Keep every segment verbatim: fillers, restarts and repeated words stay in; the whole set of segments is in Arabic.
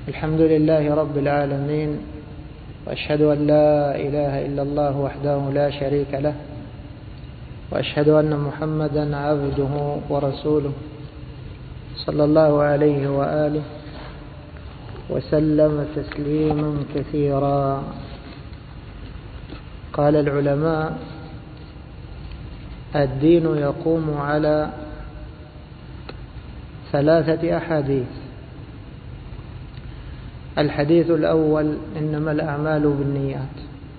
الحمد لله رب العالمين، وأشهد أن لا إله إلا الله وحده لا شريك له، وأشهد أن محمدا عبده ورسوله صلى الله عليه وآله وسلم تسليما كثيرا. قال العلماء: الدين يقوم على ثلاثة أحاديث. الحديث الأول: إنما الأعمال بالنيات.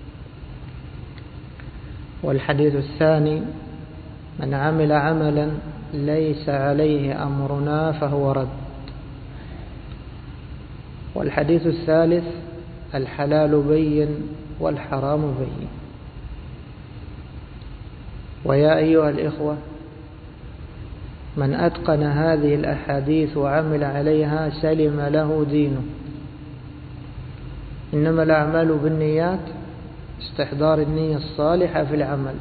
والحديث الثاني: من عمل عملا ليس عليه أمرنا فهو رد. والحديث الثالث: الحلال بين والحرام بين. ويا أيها الإخوة، من أتقن هذه الأحاديث وعمل عليها سلم له دينه. إنما الأعمال بالنيات، استحضار النية الصالحة في العمل،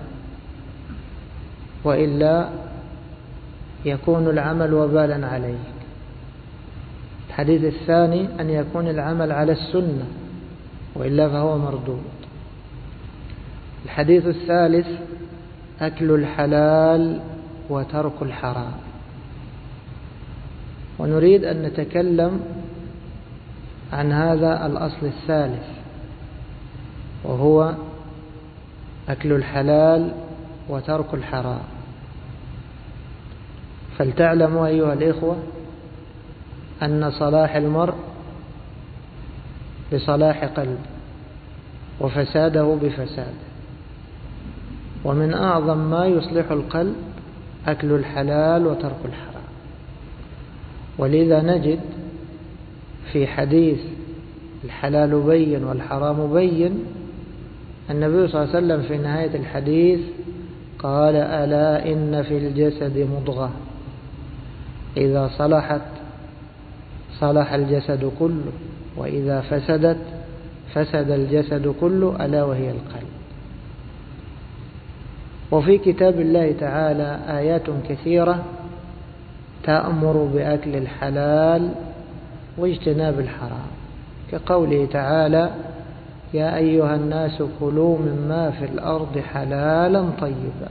وإلا يكون العمل وبالا عليك. الحديث الثاني: أن يكون العمل على السنة، وإلا فهو مردود. الحديث الثالث: أكل الحلال وترك الحرام. ونريد أن نتكلم عن هذا الأصل الثالث، وهو أكل الحلال وترك الحرام. فلتعلموا أيها الإخوة أن صلاح المرء بصلاح قلب، وفساده بفساده. ومن أعظم ما يصلح القلب أكل الحلال وترك الحرام. ولذا نجد في حديث الحلال بين والحرام بين النبي صلى الله عليه وسلم في نهاية الحديث قال: ألا إن في الجسد مضغة إذا صلحت صلح الجسد كله، وإذا فسدت فسد الجسد كله، ألا وهي القلب. وفي كتاب الله تعالى آيات كثيرة تأمر بأكل الحلال واجتناب الحرام، كقوله تعالى: يا أيها الناس كلوا مما في الأرض حلالا طيبا.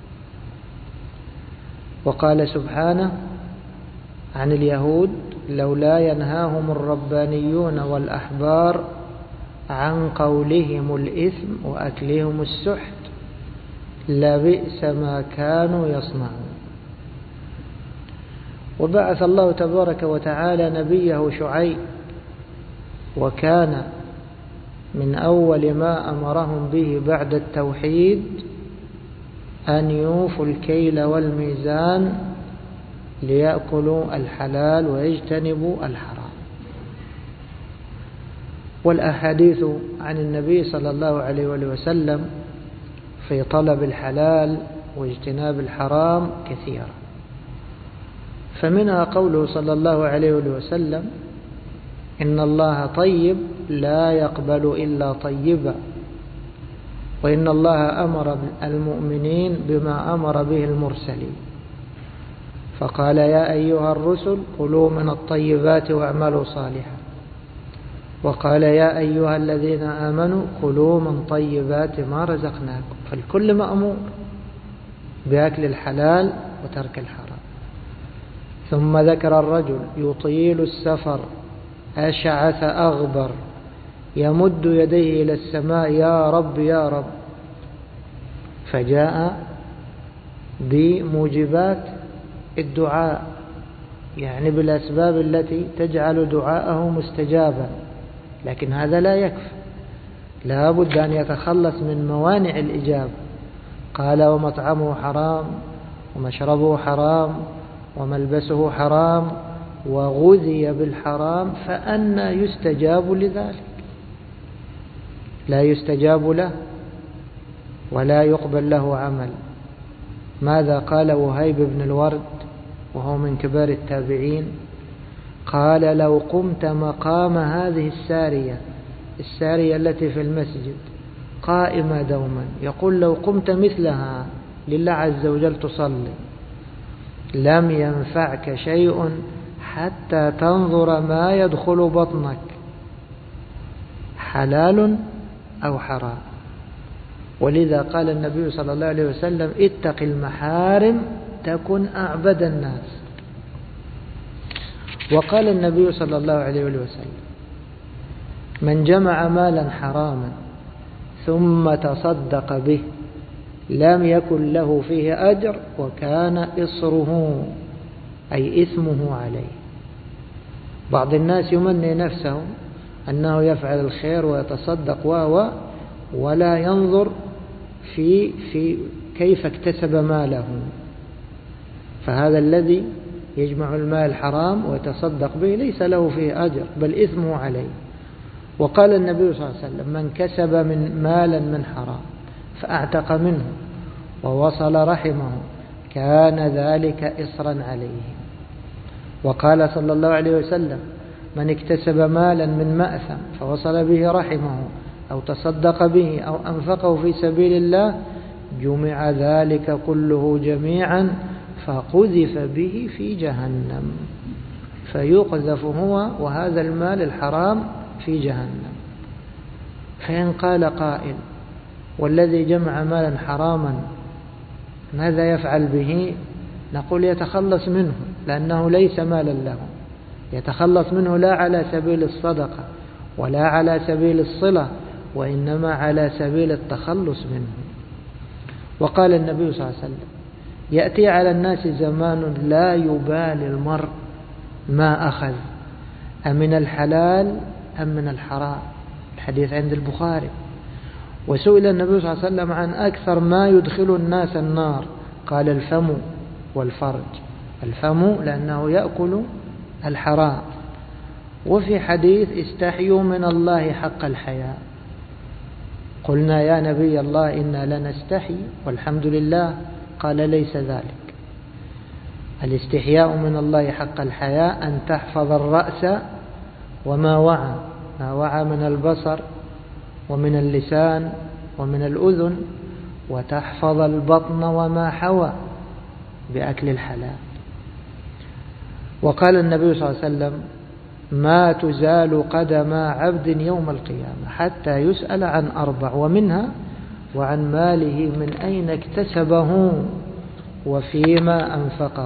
وقال سبحانه عن اليهود: لولا ينهاهم الربانيون والأحبار عن قولهم الإثم وأكلهم السحت لبئس ما كانوا يصنعون. وبعث الله تبارك وتعالى نبيه شعيب، وكان من أول ما أمرهم به بعد التوحيد أن يوفوا الكيل والميزان ليأكلوا الحلال ويجتنبوا الحرام. والأحاديث عن النبي صلى الله عليه وسلم في طلب الحلال واجتناب الحرام كثيرة. فمنها قوله صلى الله عليه وسلم: إن الله طيب لا يقبل إلا طيبا، وإن الله أمر المؤمنين بما أمر به المرسلين، فقال: يا أيها الرسل كلوا من الطيبات واعملوا صالحا، وقال: يا أيها الذين آمنوا كلوا من طيبات ما رزقناكم. فالكل مأمور بأكل الحلال وترك الحرام. ثم ذكر الرجل يطيل السفر أشعث أغبر يمد يديه إلى السماء: يا رب يا رب. فجاء بموجبات الدعاء، يعني بالأسباب التي تجعل دعاءه مستجابا. لكن هذا لا يكفي، لا بد أن يتخلص من موانع الإجابة. قال: ومطعمه حرام ومشربه حرام وملبسه حرام وغذي بالحرام، فأنى يستجاب لذلك؟ لا يستجاب له ولا يقبل له عمل. ماذا قال وهيب بن الورد وهو من كبار التابعين؟ قال: لو قمت مقام هذه السارية السارية التي في المسجد قائمة دوما، يقول: لو قمت مثلها لله عز وجل تصلي لم ينفعك شيء حتى تنظر ما يدخل بطنك حلال أو حرام. ولذا قال النبي صلى الله عليه وسلم اتق المحارم تكن أعبد الناس. وقال النبي صلى الله عليه وسلم من جمع مالا حراما ثم تصدق به لم يكن له فيه أجر وكان إصره أي إثمه عليه. بعض الناس يمني نفسه أنه يفعل الخير ويتصدق و ولا ينظر في في كيف اكتسب ماله، فهذا الذي يجمع المال حرام ويتصدق به ليس له فيه أجر بل إثمه عليه. وقال النبي صلى الله عليه وسلم من كسب من مالا من حرام فأعتق منه ووصل رحمه كان ذلك إصرا عليه. وقال صلى الله عليه وسلم من اكتسب مالا من مأثم فوصل به رحمه أو تصدق به أو أنفقه في سبيل الله جمع ذلك كله جميعا فقذف به في جهنم، فيقذف هو وهذا المال الحرام في جهنم. فإن قال قائل والذي جمع مالا حراما ماذا يفعل به؟ نقول يتخلص منه لأنه ليس مالا له، يتخلص منه لا على سبيل الصدقة ولا على سبيل الصلة وإنما على سبيل التخلص منه. وقال النبي صلى الله عليه وسلم يأتي على الناس زمان لا يبالي المرء ما أخذ أمن الحلال أم من الحرام، الحديث عند البخاري. وسئل النبي صلى الله عليه وسلم عن أكثر ما يدخل الناس النار قال الفم والفرج. الفم لأنه يأكل الحرام. وفي حديث استحيوا من الله حق الحياء. قلنا يا نبي الله إنا لنستحي والحمد لله، قال ليس ذلك. الاستحياء من الله حق الحياء أن تحفظ الرأس وما وعى، ما وعى من البصر ومن اللسان ومن الأذن، وتحفظ البطن وما حوى بأكل الحلال. وقال النبي صلى الله عليه وسلم ما تزال قدم عبد يوم القيامة حتى يسأل عن أربع ومنها وعن ماله من أين اكتسبه وفيما أنفقه.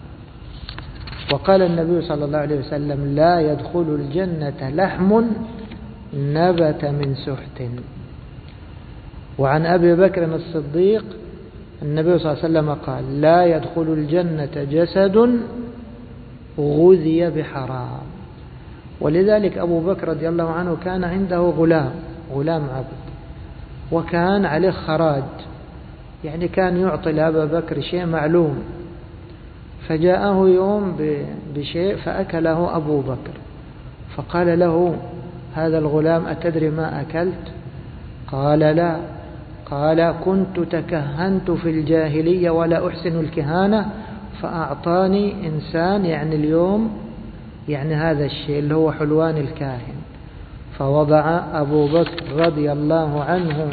وقال النبي صلى الله عليه وسلم لا يدخل الجنة لحم نبت من سحت. وعن أبي بكر الصديق النبي صلى الله عليه وسلم قال لا يدخل الجنة جسد غذي بحرام. ولذلك أبو بكر رضي الله عنه كان عنده غلام غلام عبد وكان عليه خراج، يعني كان يعطي لأبا بكر شيء معلوم، فجاءه يوم بشيء فأكله أبو بكر، فقال له هذا الغلام أتدري ما أكلت؟ قال لا. قال كنت تكهنت في الجاهلية ولا أحسن الكهانة فأعطاني إنسان يعني اليوم يعني هذا الشيء اللي هو حلوان الكاهن. فوضع أبو بكر رضي الله عنه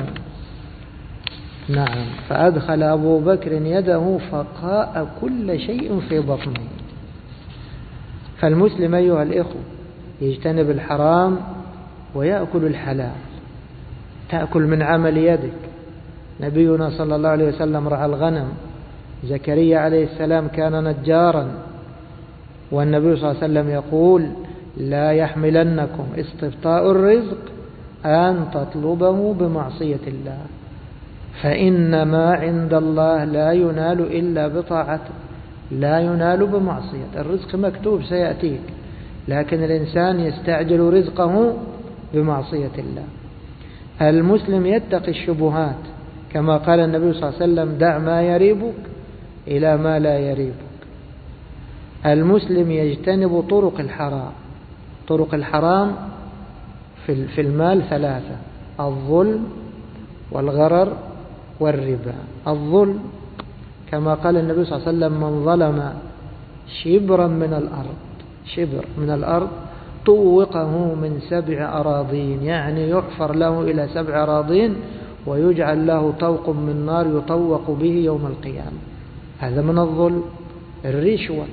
نعم فأدخل أبو بكر يده فقاء كل شيء في بطنه. فالمسلم أيها الإخوة يجتنب الحرام ويأكل الحلال. تأكل من عمل يدك. نبينا صلى الله عليه وسلم رعى الغنم، زكريا عليه السلام كان نجارا، والنبي صلى الله عليه وسلم يقول لا يحملنكم استبطاء الرزق أن تطلبه بمعصية الله، فإن ما عند الله لا ينال إلا بطاعته، لا ينال بمعصية. الرزق مكتوب سيأتيك، لكن الإنسان يستعجل رزقه بمعصية الله. المسلم يتقي الشبهات كما قال النبي صلى الله عليه وسلم دع ما يريبك إلى ما لا يريبك. المسلم يجتنب طرق الحرام. طرق الحرام في المال ثلاثة: الظلم والغرر والربا. الظلم كما قال النبي صلى الله عليه وسلم من ظلم شبرا من الأرض شبر من الأرض طوقه من سبع أراضين، يعني يحفر له إلى سبع أراضين ويجعل له طوق من نار يطوق به يوم القيامة. هذا من الظلم. الرشوة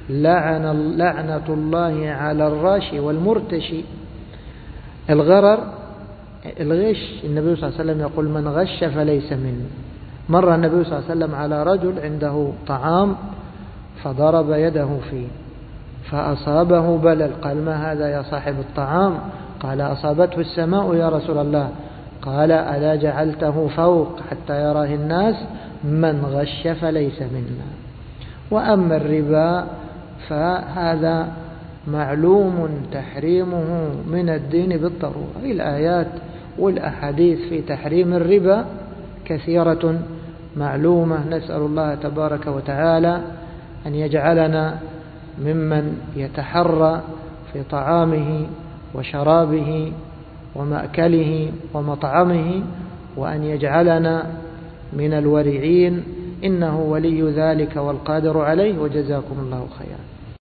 لعن لعنة الله على الراشي والمرتشي. الغرر الغش، النبي صلى الله عليه وسلم يقول من غش فليس مني. مر النبي صلى الله عليه وسلم على رجل عنده طعام فضرب يده فيه فأصابه بلل، قال ما هذا يا صاحب الطعام؟ قال أصابته السماء يا رسول الله. قال ألا جعلته فوق حتى يراه الناس؟ من غش فليس منا. وأما الربا فهذا معلوم تحريمه من الدين بالضرورة. الآيات والأحاديث في تحريم الربا كثيرة معلومة. نسأل الله تبارك وتعالى أن يجعلنا ممن يتحرى في طعامه وشرابه ومأكله ومطعمه، وأن يجعلنا من الورعين، إنه ولي ذلك والقادر عليه، وجزاكم الله خيرا.